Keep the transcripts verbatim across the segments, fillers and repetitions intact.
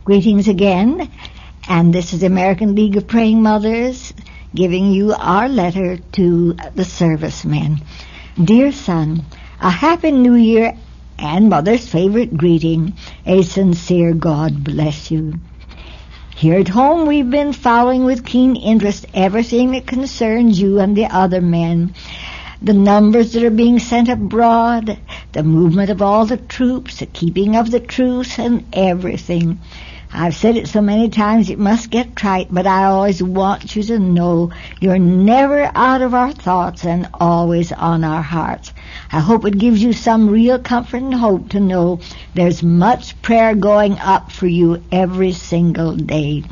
Greetings again, and this is the American League of Praying Mothers giving you our letter to the servicemen. Dear son, a happy new year and mother's favorite greeting, a sincere God bless you. Here at home we've been following with keen interest everything that concerns you and the other men. The numbers that are being sent abroad, the movement of all the troops, the keeping of the truce, and everything. I've said it so many times it must get trite, but I always want you to know you're never out of our thoughts and always on our hearts. I hope it gives you some real comfort and hope to know there's much prayer going up for you every single day.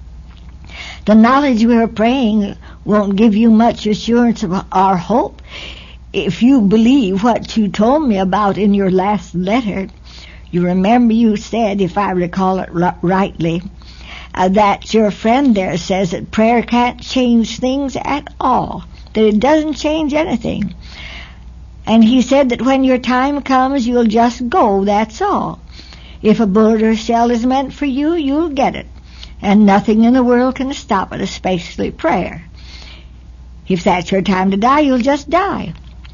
The knowledge we are praying won't give you much assurance of our hope if you believe what you told me about in your last letter. You remember you said, if I recall it r- rightly, uh, that your friend there says that prayer can't change things at all, that it doesn't change anything. And he said that when your time comes, you'll just go, that's all. If a bullet or shell is meant for you, you'll get it. And nothing in the world can stop it, especially prayer. If that's your time to die, you'll just die.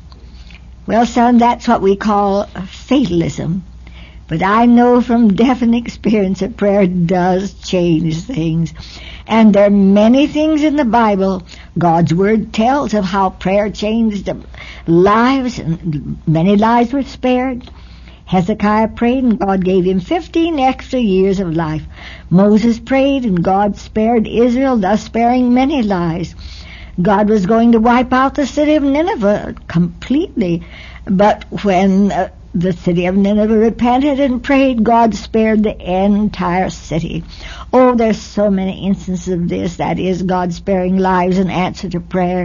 Well, son, that's what we call fatalism. But I know from definite experience that prayer does change things. And there are many things in the Bible God's Word tells of how prayer changed lives, and many lives were spared. Hezekiah prayed and God gave him fifteen extra years of life. Moses prayed and God spared Israel, thus sparing many lives. God was going to wipe out the city of Nineveh completely, but when uh, the city of Nineveh repented and prayed, God spared the entire city. Oh, there's so many instances of this, that is, God sparing lives in answer to prayer.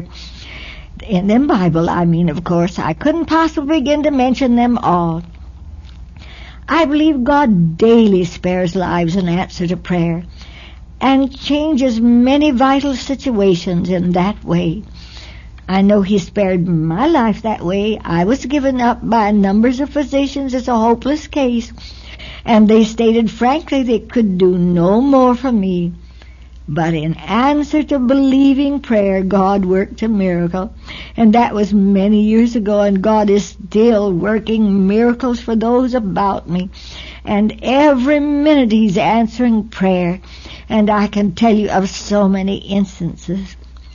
In the Bible, I mean, of course, I couldn't possibly begin to mention them all. I believe God daily spares lives in answer to prayer and changes many vital situations in that way. I know He spared my life that way. I was given up by numbers of physicians as a hopeless case, and they stated frankly they could do no more for me. But in answer to believing prayer, God worked a miracle. And that was many years ago, and God is still working miracles for those about me. And every minute He's answering prayer. And I can tell you of so many instances.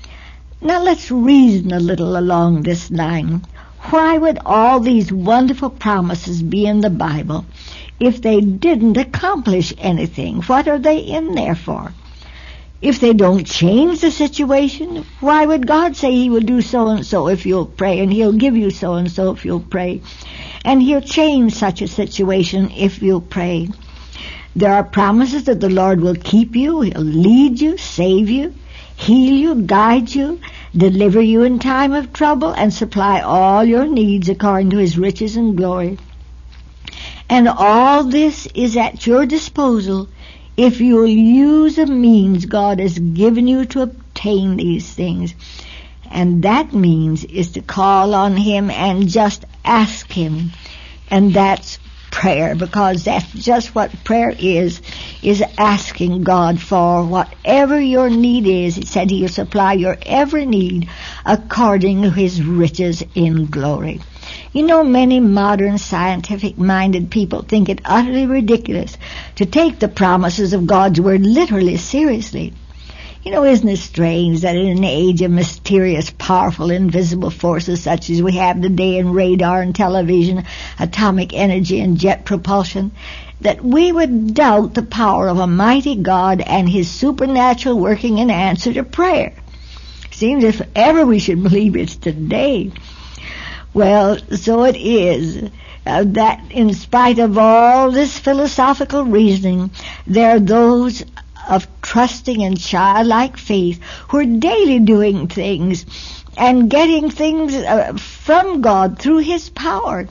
Now let's reason a little along this line. Why would all these wonderful promises be in the Bible if they didn't accomplish anything? What are they in there for? If they don't change the situation, why would God say He will do so-and-so if you'll pray, and He'll give you so-and-so if you'll pray, and He'll change such a situation if you'll pray? There are promises that the Lord will keep you, He'll lead you, save you, heal you, guide you, deliver you in time of trouble, and supply all your needs according to His riches and glory. And all this is at your disposal if you'll use the means God has given you to obtain these things. And that means is to call on Him and just ask Him. And that's prayer, because that's just what prayer is, is asking God for whatever your need is. He said He'll supply your every need according to His riches in glory. You know, many modern scientific-minded people think it utterly ridiculous to take the promises of God's Word literally seriously. You know, isn't it strange that in an age of mysterious, powerful, invisible forces such as we have today in radar and television, atomic energy and jet propulsion, that we would doubt the power of a mighty God and His supernatural working in answer to prayer? Seems if ever we should believe it's today. Well, so it is, uh, that in spite of all this philosophical reasoning, there are those of trusting and childlike faith who are daily doing things and getting things uh, from God through His power.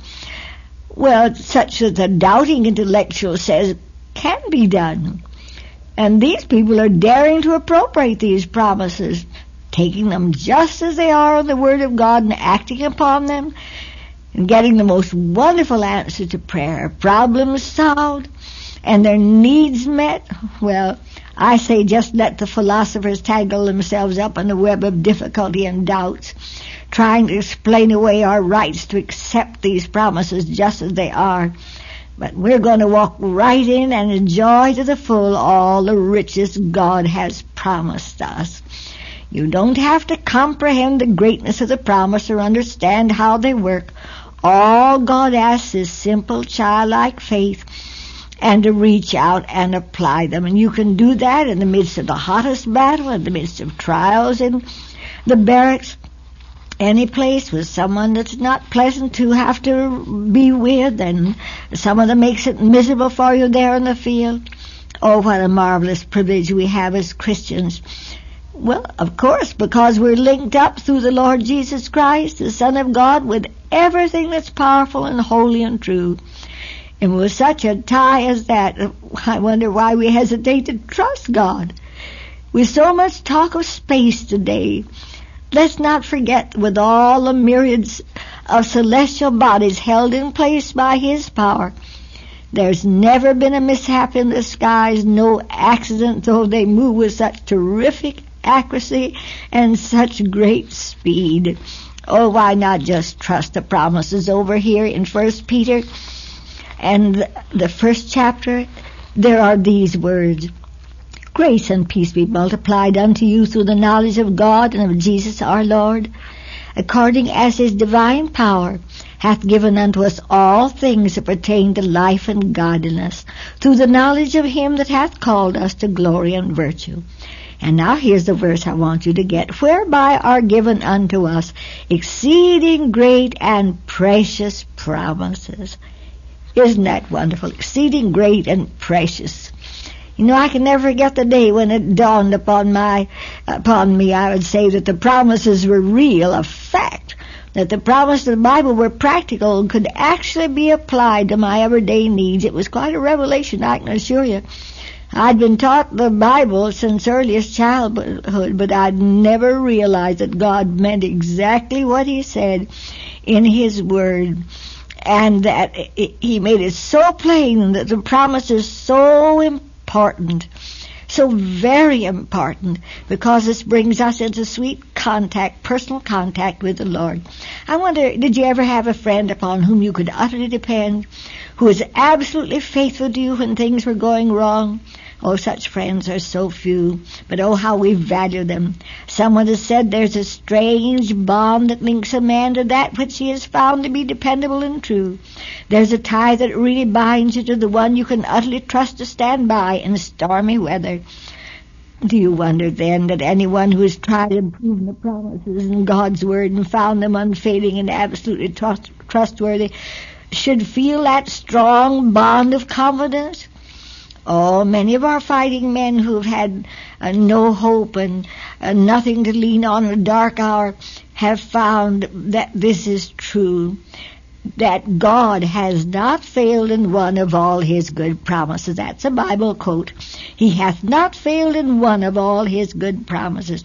Well, such that the doubting intellectual says can be done. And these people are daring to appropriate these promises, taking them just as they are in the Word of God and acting upon them and getting the most wonderful answer to prayer, problems solved, and their needs met, well, I say just let the philosophers tangle themselves up in a web of difficulty and doubts, trying to explain away our rights to accept these promises just as they are. But we're going to walk right in and enjoy to the full all the riches God has promised us. You don't have to comprehend the greatness of the promise or understand how they work. All God asks is simple, childlike faith, and to reach out and apply them. And you can do that in the midst of the hottest battle, in the midst of trials in the barracks, any place with someone that's not pleasant to have to be with, and someone that makes it miserable for you there in the field. Oh, what a marvelous privilege we have as Christians. Well, of course, because we're linked up through the Lord Jesus Christ, the Son of God, with everything that's powerful and holy and true. And with such a tie as that, I wonder why we hesitate to trust God. With so much talk of space today, let's not forget, with all the myriads of celestial bodies held in place by His power, there's never been a mishap in the skies, no accident, though they move with such terrific accuracy and such great speed. Oh, why not just trust the promises over here in First Peter and the first chapter? There are these words: grace and peace be multiplied unto you through the knowledge of God and of Jesus our Lord, according as His divine power hath given unto us all things that pertain to life and godliness, through the knowledge of Him that hath called us to glory and virtue. And now here's the verse I want you to get: whereby are given unto us exceeding great and precious promises. Isn't that wonderful? Exceeding great and precious. You know, I can never forget the day when it dawned upon my, upon me, I would say, that the promises were real, a fact, that the promises of the Bible were practical and could actually be applied to my everyday needs. It was quite a revelation, I can assure you. I'd been taught the Bible since earliest childhood, but I'd never realized that God meant exactly what He said in His Word, and that He made it so plain that the promise is so important, so very important, because this brings us into sweet contact, personal contact with the Lord. I wonder, did you ever have a friend upon whom you could utterly depend, who was absolutely faithful to you when things were going wrong? Oh, such friends are so few, but oh, how we value them. Someone has said there's a strange bond that links a man to that which he has found to be dependable and true. There's a tie that really binds you to the one you can utterly trust to stand by in stormy weather. Do you wonder, then, that anyone who has tried and proven the promises in God's Word and found them unfailing and absolutely trust, trustworthy should feel that strong bond of confidence? Oh, many of our fighting men who've had uh, no hope and uh, nothing to lean on in a dark hour have found that this is true, that God has not failed in one of all His good promises. That's a Bible quote. He hath not failed in one of all His good promises.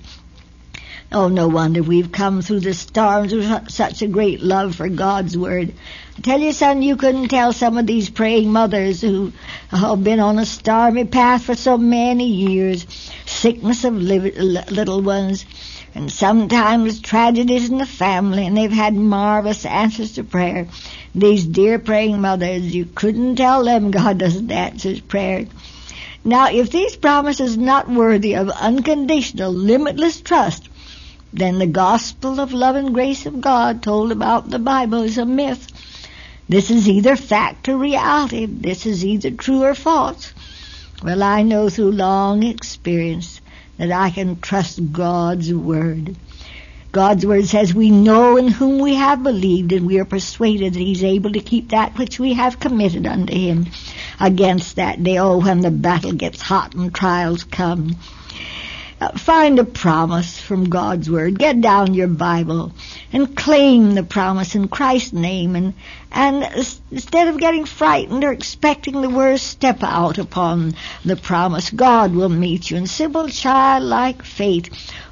Oh, no wonder we've come through the storms with such a great love for God's Word. I tell you, son, you couldn't tell some of these praying mothers who have been on a stormy path for so many years, sickness of little ones, and sometimes tragedies in the family, and they've had marvelous answers to prayer. These dear praying mothers, you couldn't tell them God doesn't answer prayer. Now, if these promises are not worthy of unconditional, limitless trust, then the gospel of love and grace of God told about the Bible is a myth. This is either fact or reality. This is either true or false. Well, I know through long experience that I can trust God's Word. God's Word says we know in whom we have believed, and we are persuaded that He's able to keep that which we have committed unto Him against that day, oh, when the battle gets hot and trials come. Uh, find a promise from God's Word. Get down your Bible and claim the promise in Christ's name. And, and instead of getting frightened or expecting the worst, step out upon the promise. God will meet you in simple childlike faith.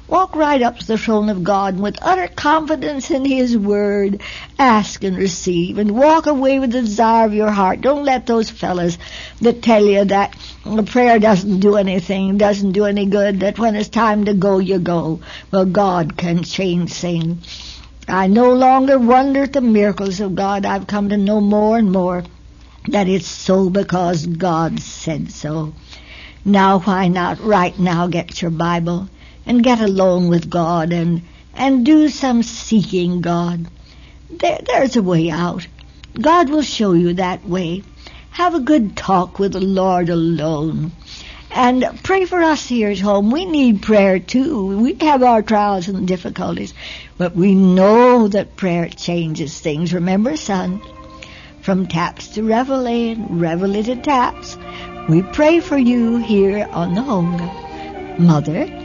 Walk right up to the throne of God and with utter confidence in His Word, ask and receive, and walk away with the desire of your heart. Don't let those fellas that tell you that the prayer doesn't do anything, doesn't do any good, that when it's time to go, you go. Well, God can change things. I no longer wonder at the miracles of God. I've come to know more and more that it's so because God said so. Now, why not right now get your Bible and get alone with God and and do some seeking God. There, there's a way out. God will show you that way. Have a good talk with the Lord alone. And pray for us here at home. We need prayer too. We have our trials and difficulties. But we know that prayer changes things. Remember, son, from taps to reveille and reveille to taps. We pray for you here on the Home. Mother,